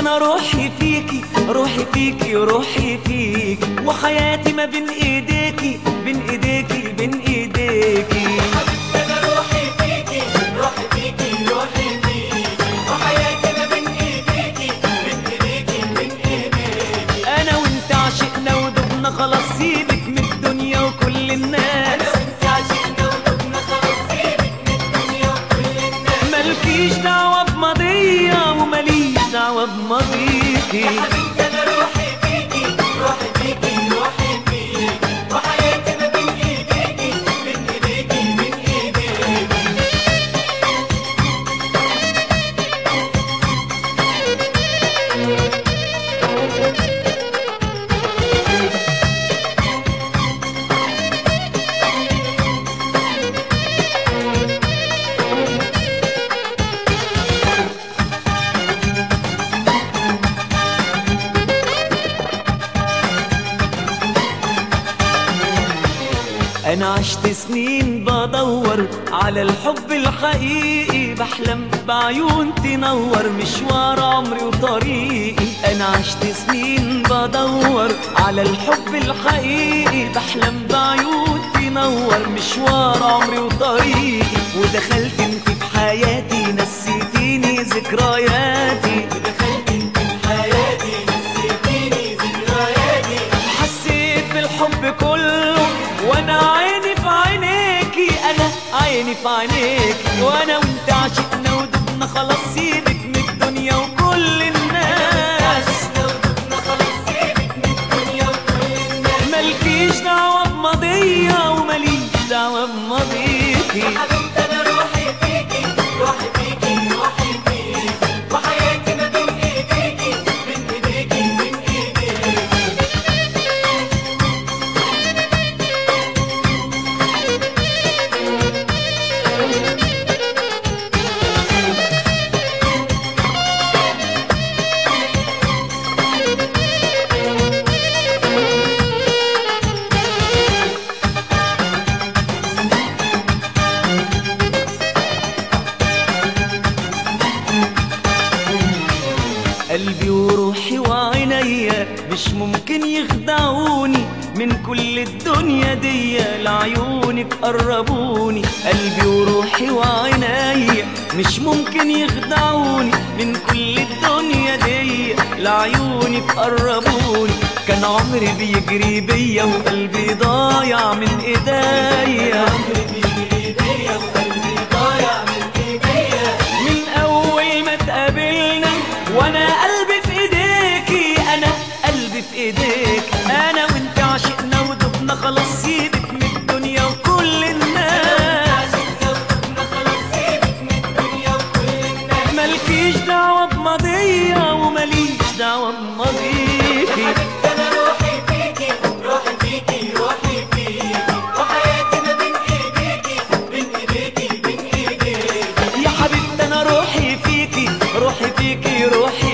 انا روحي فيكي، روحي فيكي، روحي فيكي، وحياتي ما بين ايديكي، بين ايديكي، بين ايديكي. حبيبتي انا روحي فيكي، روحي فيكي، روحي فيكي، وحياتي ما بين ايديكي، بين ايديكي، بين ايديكي. انا وانت عشقنا ودبنا خلاص، سيبك من الدنيا وكل الناس. انا وانت عشقنا ودبنا خلاص، سيبك من الدنيا وكل الناس. مالكيش دعوة بماضية وماليش دعوة بماضيكي. يا حبيبتي انا روحي فيكي، روحي فيكي، روحي فيكي، وحياتي ما بين ايديكي، بين ايديكي، بين ايديكي. انا عشت سنين بدور على الحب الحقيقي، بحلم بعيون تنور مشوار عمري وطريقي. انا عشت سنين بدور على الحب الحقيقي، بحلم بعيون تنور مشوار عمري وطريقي. ودخلت انت في حياتي، نسيتيني ذكرياتي. ودخلت انت في حياتي، نسيتيني ذكرياتي. حسيت بالحب كله وانا عيني في عينيكي، انا عيني في عينيكي. وانا وانت عشقنا ودبنا خلاص، سيبك من الدنيا وكل الناس. عشقنا ودبنا خلاص، سيبك من الدنيا وكل الناس. مالكيش دعوة بماضية وماليش دعوة بماضيكي. حبيبتي انا روحي فيكي، روحي فيكي، روحي فيكي، وحياتي ما بين ايديكي، بين ايديكي، بين ايديكي. قلبي وروحي وعينيا مش ممكن يخدعوني، من كل الدنيا دي لعيونك قربوني. قلبي وروحي وعينيا مش ممكن يخدعوني، من كل الدنيا دي لعيونك قربوني. كان عمري بيجري بيا وقلبي ضايع من ايديا، عمري بيجري بيا وقلبي ضايع من ايديا. من اول ما اتقابلنا وانا قلبي في ايديكي، انا قلبي في ايديك. انا وانت عشقنا ودبنا خلاص، سيبك من الدنيا وكل الناس. عشقنا ودبنا خلاص، سيبك من الدنيا وكل الناس. مالكيش دعوة بماضية وماليش دعوة بماضيكي. حبيبتي انا روحي فيكي، روحي فيكي، روحي فيكي، وحياتي ما بين ايديكي، بين ايديكي، بين ايديكي. يا حبيبتي انا روحي فيكي، روحي فيكي، روحي